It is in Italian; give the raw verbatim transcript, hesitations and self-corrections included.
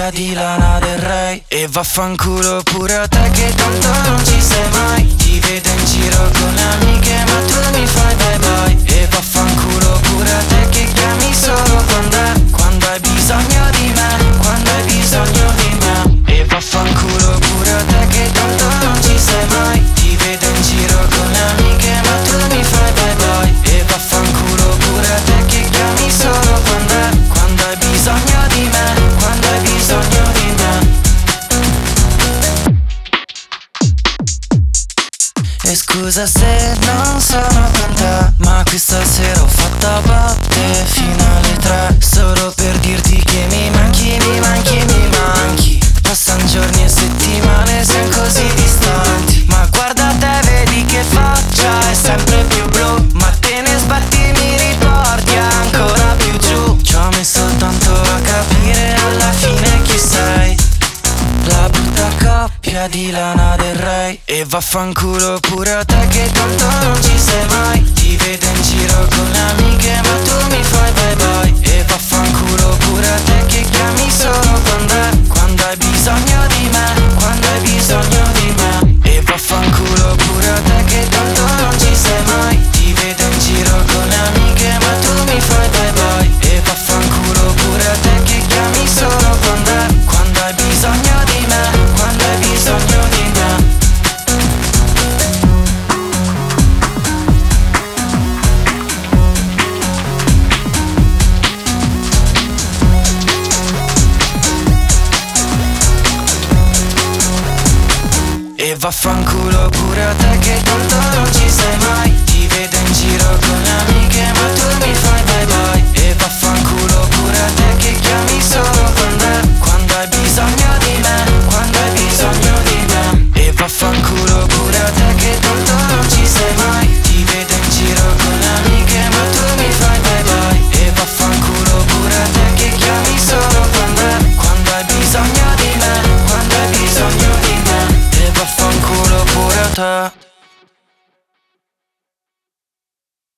coppia di Lana Del Rey. E vaffanculo pure a te che tanto non ci sei mai. Ti vedo in giro con le amiche ma tu mi fai bye bye. E vaffanculo pure a te che chiami solo quando è, quando hai bisogno di me, quando hai bisogno di me. E vaffanculo pure a te che tanto non ci sei mai. Ti vedo in giro con le amiche ma tu mi fai bye bye. E vaffanculo pure a te che chiami solo quando è, quando hai bisogno di me, quando hai bisogno di me. E scusa se non sono con te, ma questa sera ho fatto a botte fino alle tre. Solo per dirti che mi manchi, mi manchi, mi manchi. Passano giorni e settimane, siamo così distanti. Ma guarda te, vedi che faccia è sempre più blu. Ma te ne sbatti, mi riporti ancora più giù. Ci ho messo tanto a capire alla fine chi sei. La brutta coppia di Lana Del Rey. E vaffanculo pure a te che tanto non ci sei mai. Ti vedo in giro con le amiche ma tu mi fai bye bye. E vaffanculo pure a te che chiami solo quando è, quando hai bisogno di me, quando hai bisogno di me. E vaffanculo pure a te che tanto non ci sei mai. Ti vedo in giro con le amiche ma tu mi fai bye bye. E vaffanculo pure a te che chiami solo quando è, quando hai bisogno di me, quando hai bisogno di me. E vaffanculo pure a te che tanto non ci sei mai.